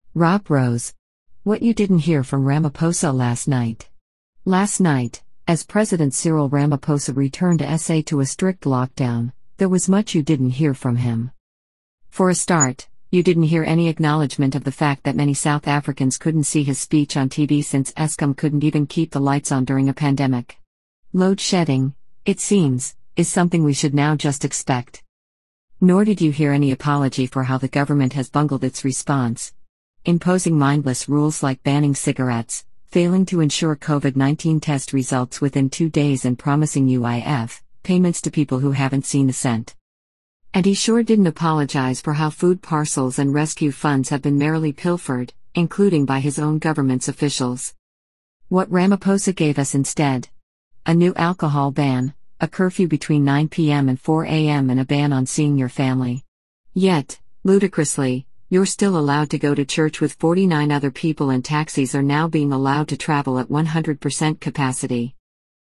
Rob Rose. What you didn't hear from Ramaphosa last night. Last night, as President Cyril Ramaphosa returned SA to a strict lockdown, there was much you didn't hear from him. For a start, you didn't hear any acknowledgement of the fact that many South Africans couldn't see his speech on TV since Eskom couldn't even keep the lights on during a pandemic. Load shedding, it seems, is something we should now just expect. Nor did you hear any apology for how the government has bungled its response. Imposing mindless rules like banning cigarettes, failing to ensure COVID-19 test results within 2 days and promising UIF payments to people who haven't seen a cent. And he sure didn't apologize for how food parcels and rescue funds have been merrily pilfered, including by his own government's officials. What Ramaphosa gave us instead? A new alcohol ban, a curfew between 9 p.m. and 4 a.m. and a ban on seeing your family. Yet, ludicrously, you're still allowed to go to church with 49 other people and taxis are now being allowed to travel at 100% capacity.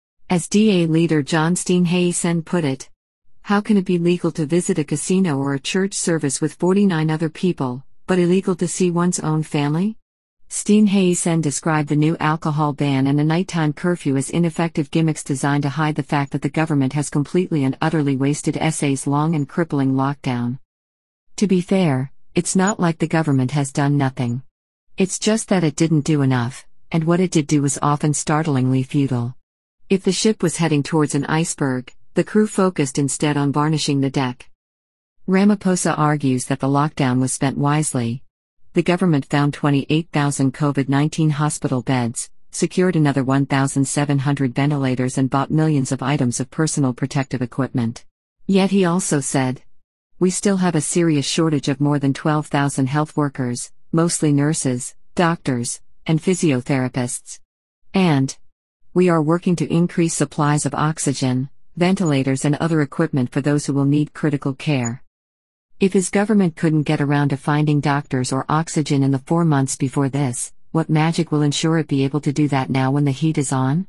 As DA leader John Steenhuisen put it, how can it be legal to visit a casino or a church service with 49 other people, but illegal to see one's own family? Steenhuisen described the new alcohol ban and the nighttime curfew as ineffective gimmicks designed to hide the fact that the government has completely and utterly wasted SA's long and crippling lockdown. To be fair, it's not like the government has done nothing. It's just that it didn't do enough, and what it did do was often startlingly futile. If the ship was heading towards an iceberg, the crew focused instead on varnishing the deck. Ramaphosa argues that the lockdown was spent wisely. The government found 28,000 COVID-19 hospital beds, secured another 1,700 ventilators and bought millions of items of personal protective equipment. Yet he also said, "We still have a serious shortage of more than 12,000 health workers, mostly nurses, doctors, and physiotherapists. And we are working to increase supplies of oxygen, ventilators and other equipment for those who will need critical care." If his government couldn't get around to finding doctors or oxygen in the 4 months before this, what magic will ensure it be able to do that now when the heat is on?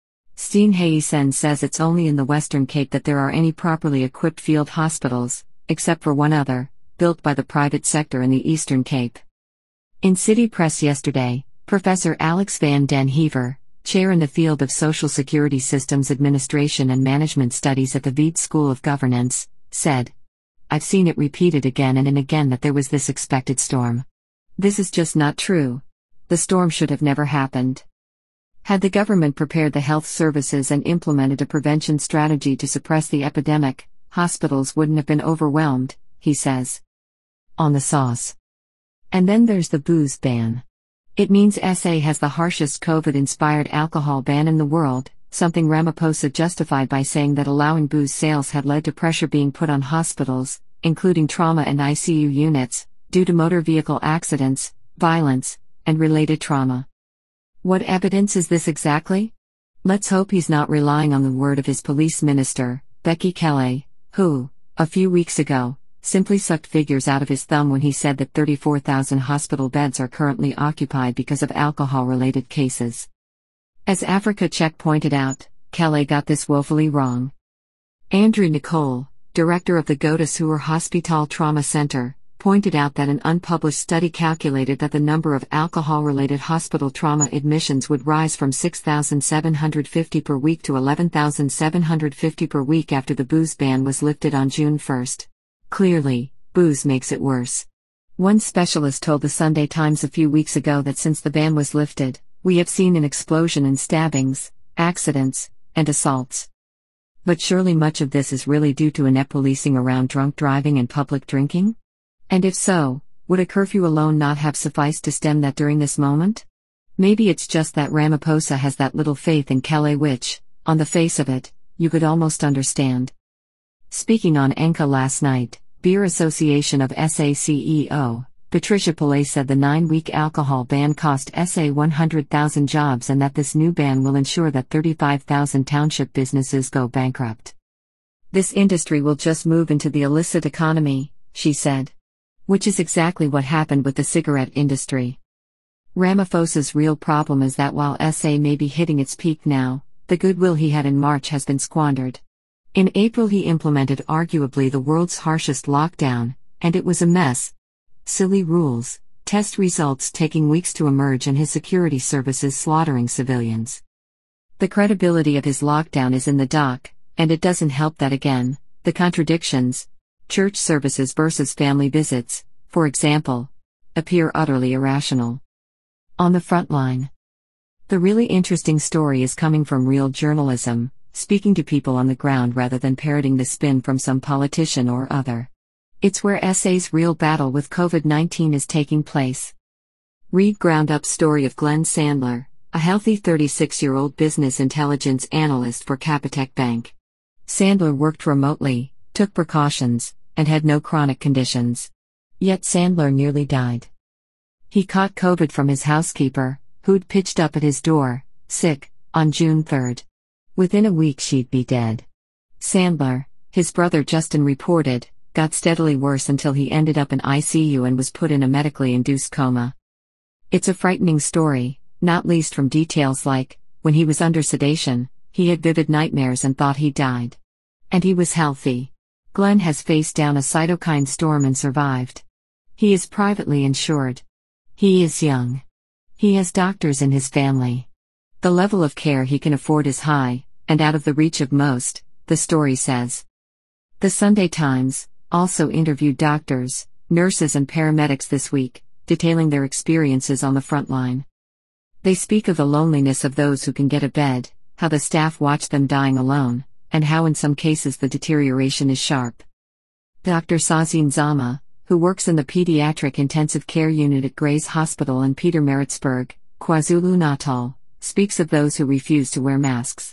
Steenhuisen says it's only in the Western Cape that there are any properly equipped field hospitals, except for one other, built by the private sector in the Eastern Cape. In City Press yesterday, Professor Alex van den Heever, chair in the field of Social Security Systems Administration and Management Studies at the Wits School of Governance, said, "I've seen it repeated again and again that there was this expected storm. This is just not true. The storm should have never happened. Had the government prepared the health services and implemented a prevention strategy to suppress the epidemic, hospitals wouldn't have been overwhelmed," he says. On the sauce. And then there's the booze ban. It means SA has the harshest COVID-inspired alcohol ban in the world, something Ramaphosa justified by saying that allowing booze sales had led to pressure being put on hospitals, including trauma and ICU units, due to motor vehicle accidents, violence, and related trauma. What evidence is this exactly? Let's hope he's not relying on the word of his police minister, Becky Cele, who, a few weeks ago, simply sucked figures out of his thumb when he said that 34,000 hospital beds are currently occupied because of alcohol-related cases. As Africa Check pointed out, Cele got this woefully wrong. Andrew Nicole, director of the Godeshoor Hospital Trauma Center, pointed out that an unpublished study calculated that the number of alcohol-related hospital trauma admissions would rise from 6,750 per week to 11,750 per week after the booze ban was lifted on June 1. Clearly, booze makes it worse. One specialist told the Sunday Times a few weeks ago that since the ban was lifted, we have seen an explosion in stabbings, accidents, and assaults. But surely much of this is really due to inept policing around drunk driving and public drinking? And if so, would a curfew alone not have sufficed to stem that during this moment? Maybe it's just that Ramaphosa has that little faith in Cele which, on the face of it, you could almost understand. Speaking on Enka last night, Beer Association of SA CEO, Patricia Pillay said the 9-week alcohol ban cost SA 100,000 jobs and that this new ban will ensure that 35,000 township businesses go bankrupt. This industry will just move into the illicit economy, she said. Which is exactly what happened with the cigarette industry. Ramaphosa's real problem is that while SA may be hitting its peak now, the goodwill he had in March has been squandered. In April he implemented arguably the world's harshest lockdown, and it was a mess. Silly rules, Test results taking weeks to emerge and his security services slaughtering civilians. The credibility of his lockdown is in the dock, and it doesn't help that again, the contradictions, church services versus family visits, for example, appear utterly irrational. On the front line. The really interesting story is coming from real journalism, speaking to people on the ground rather than parroting the spin from some politician or other. It's where SA's real battle with COVID-19 is taking place. Read ground-up story of Glenn Sandler, a healthy 36-year-old business intelligence analyst for Capitec Bank. Sandler worked remotely, took precautions, and had no chronic conditions. Yet Sandler nearly died. He caught COVID from his housekeeper, who'd pitched up at his door, sick, on June 3. Within a week she'd be dead. Sandler, his brother Justin reported, got steadily worse until he ended up in ICU and was put in a medically induced coma. It's a frightening story, not least from details like, when he was under sedation, he had vivid nightmares and thought he died. And he was healthy. Glenn has faced down a cytokine storm and survived. He is privately insured. He is young. He has doctors in his family. The level of care he can afford is high, and out of the reach of most, the story says. The Sunday Times also interviewed doctors, nurses and paramedics this week, detailing their experiences on the front line. They speak of the loneliness of those who can get a bed, how the staff watch them dying alone, and how in some cases the deterioration is sharp. Dr. Sazin Zama, who works in the pediatric intensive care unit at Gray's Hospital in Pietermaritzburg, KwaZulu-Natal, speaks of those who refuse to wear masks.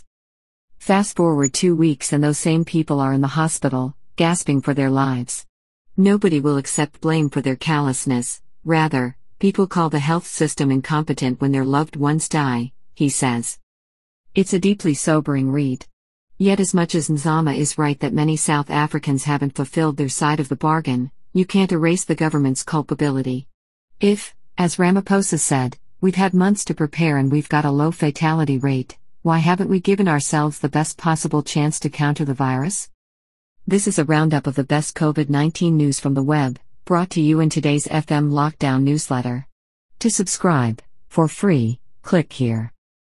Fast forward 2 weeks and those same people are in the hospital, gasping for their lives. Nobody will accept blame for their callousness, rather, people call the health system incompetent when their loved ones die, he says. It's a deeply sobering read. Yet as much as Nzama is right that many South Africans haven't fulfilled their side of the bargain, you can't erase the government's culpability. If, as Ramaphosa said, we've had months to prepare and we've got a low fatality rate, why haven't we given ourselves the best possible chance to counter the virus? This is a roundup of the best COVID-19 news from the web, brought to you in today's FM Lockdown newsletter. To subscribe, for free, click here.